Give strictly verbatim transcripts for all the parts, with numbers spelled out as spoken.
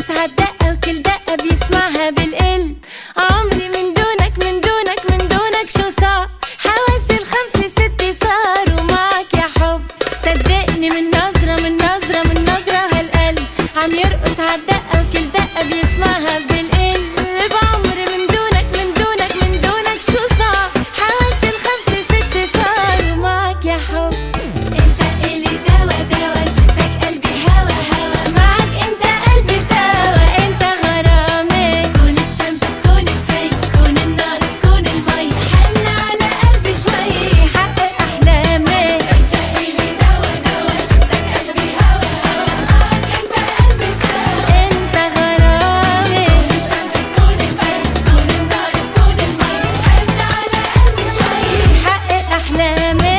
بيرقص عالدقة وكل دقة بيسمعها بالقلب. عمري من دونك من دونك من دونك شو صار، حواسي الخمسة ستة صاروا معك يا حب. صدقني من نظرة من نظرة من نظرة هالقلب عم يرقص عالدقة وكل دقة بيسمعها بالقلب. عمري من دونك من دونك من دونك شو صار، حواسي الخمسة ستة صاروا معك يا حب. انت إلي دوا دوا شفتك قلبي هوا هوا، معك انت قلبي توا انت غرامي. كون الشمس كون الفي كون النار كون المي، حن على قلبي شوي حقق احلامي. انت إلي دوا دوا شفتك قلبي هوا هوا، معك انت قلبي توا انت غرامي. كون الشمس كون الفي كون النار كون المي، حن على قلبي شوي حقق احلامي.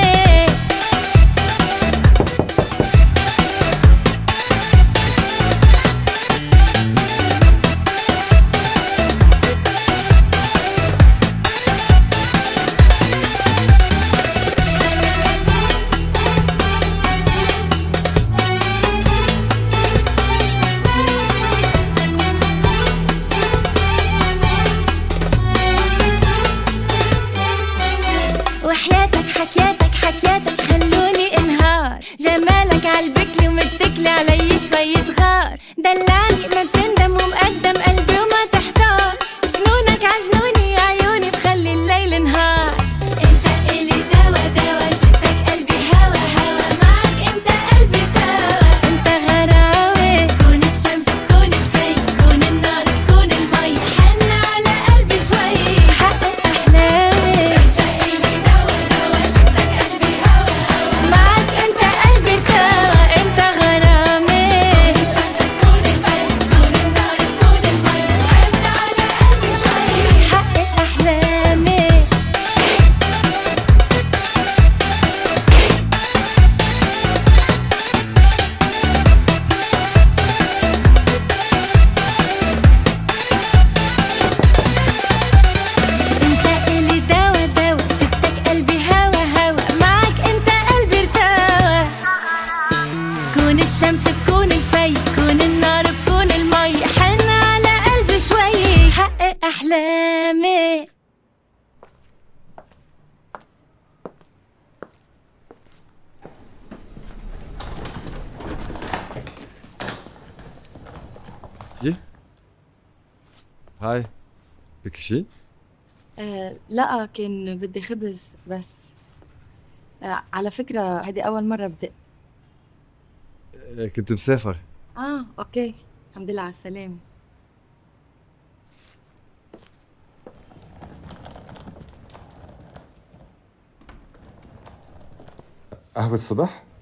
وحياتك حكياتك حكياتك خلوني انهار، جمالك عالبكلي ومتكلي علي شوية غار. دلعني ما بتندم ومقدم قلبي وما تحتار، جنونك عجنوني يا عيوني تخلي الليل نهار. انت إلي دوا دوا شفتك قلبي هوا هوا، معك انت قلبي توا انت غراوي. كون الشمس كون الفي كون النار كون المي، حن على قلبي شوي حقق احلامي. انت إلي دوا دوا شفتك قلبي هوا هوا، معك انت قلبي توا انت غرامي. كون الشمس كون الفي كون النار كون المي، حن على قلبي شوي حقق احلامي. انت إلي دوا دوا شفتك قلبي هوا هوا، معك انت قلبي ارتوى. كون الشمس بكون الفي كون النار بكون المي، حن على قلبي شوي حقق احلامي. ايه هاي بدك شي؟ آه لا، كان بدي خبز بس. آه على فكرة هذه أول مرة بدق. إيه، كنت مسافر. آه أوكي، الحمد لله على السلامة. قهوة الصبح؟